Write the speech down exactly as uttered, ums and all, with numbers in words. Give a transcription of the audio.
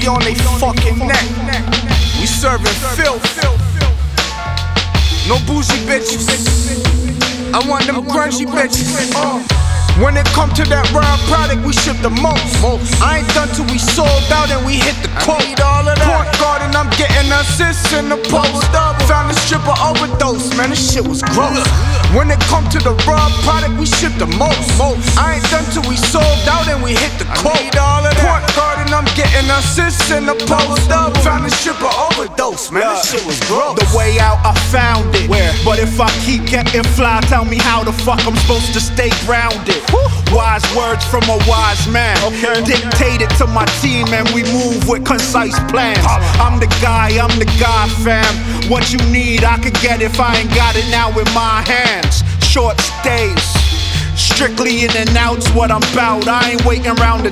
we on they fucking neck. We serving filth. No bougie bitches. I want them grungy bitches. When it come to that raw product, we ship the most. I ain't done till we sold out and we hit the quote. Court garden, I'm getting assists in the post. Found a stripper overdose, man, this shit was gross. When it come to the raw product, we ship the most. I ain't done till we sold out and we hit the quote. Court garden, I'm getting assists in the post. Found a stripper overdose, man, this shit was gross. The way out, I found it. Where? But if I keep getting fly, tell me how the fuck I'm supposed to stay grounded. Wise words from a wise man. Okay. Dictated to my team and we move with concise plans. I'm the guy, I'm the guy, fam. What you need, I could get if I ain't got it now in my hands. Short stays, strictly in and out's what I'm bout. I ain't waiting around to